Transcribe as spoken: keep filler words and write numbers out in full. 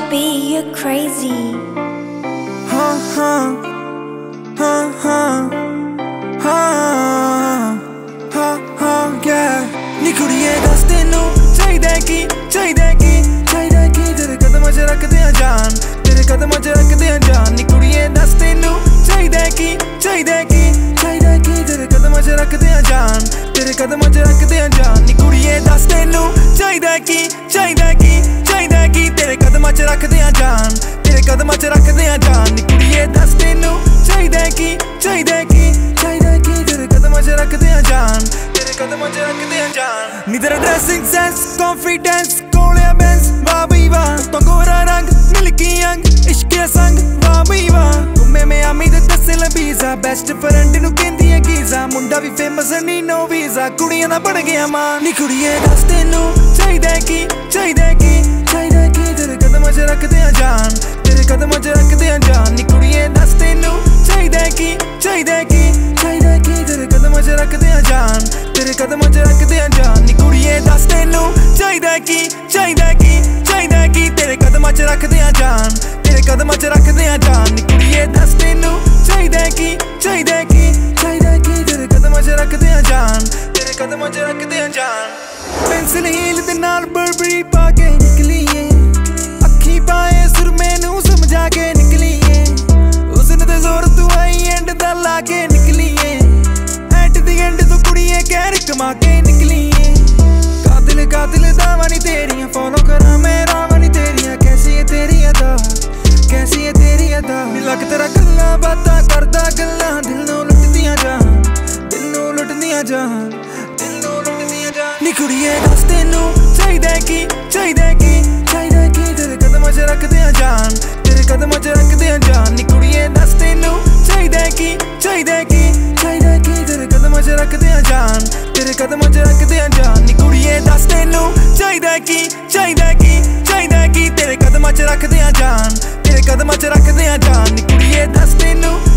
baby, you're crazy. Huh, huh, huh, huh, huh, huh, huh, yeah. नी कुड़िए दस तेनू चाहिदा की चाहिदा की चाहिदा की तेरे कदमां च रख दियां जान तेरे कदमां च रख दियां जान नी कुड़िए दस तेनू चाहिदा की चाहिदा की चाहिदा की तेरे कदमां च रख दियां जान तेरे कदमां च रख दियां जान नी कुड़िए दस तेनू चाहिदा की चाहिदा की चाहिदा की तेरे कदमां च रख दियां जान तेरे कदमां च रख दियां जान नी कुड़िए दस तेनू चाहिदा की चाहिदा की चाहिदा की तेरे कदमां च रख दियां जान तेरे कदमां च रख दियां जान नी तेरा ड्रेसिंग सेंस कॉन्फिडेंस कोलिया बेंस वाह बई वाह तो गोरा रंग मिल्की अंग इश्क संग वाह बई वाह घूमे में आमी ते दसे लबीजा बेस्ट फ्रेंड नू कहंदी है गीजा मुंडा भी फेमस नी नो वीजा कुड़ियां दा बन गया मां नी कुड़िए दस तेनू चाहिदा की चाहिदा की चाहिदा की तेरे कदमां च रख दियां जान तेरे कदमां च रख दियां जान नी कुड़िए दस तेनू चाहिदा की चाहिदा की चाहिदा की तेरे कदमां च रख दियां जान तेरे कदमां च रख दियां जान नी कुड़िए दस तेनू चाहिदा की चाहिदा की चाहिदा की तेरे कदमां च रख दियां जान तेरे कदमां च रख दियां जान नी कुड़िए दस तेनू चाहिदा की चाहिदा की चाहिदा की तेरे कदमां च रख दियां जान तेरे कदमां च रख दियां जान पेंसिल हील दे नाल बर्बरी पा के निकलीए अखी पाए सुरमे नू समझा के निकलीए उसने ते जोर तू आई एंड दा ला के निकलीए एट दी एंड तू कुड़िए कहर कमा के निकलीए कातिल कातिल दावा नी तेरियां फॉलो करा मैं रावा नी तेरियां कैसी है तेरी अदा कैसी है तेरी अदा लग तेरा गल्लां बातां करदा गल्लां दिल नू लुटदियां जान दिल नू लुटदियां जान दिल नू लुटदियां जान नी कुड़िए दस तेनू चाहिदा की चाहिदा की चाहिदा की तेरे कदमां च रख दियां जान तेरे कदमां च रख दियां जान नी कुड़िए दस तेनू चाहिदा की चाहिदा की चाहिदा की तेरे कदमां च रख दियां जान तेरे कदमां च रख दियां जान नी कुड़िए दस तेनू चाहिदा की चाहिदा की चाहिदा की तेरे कदमां च रख दियां जान तेरे कदमां च रख दियां जान नी कुड़िए दस तेनू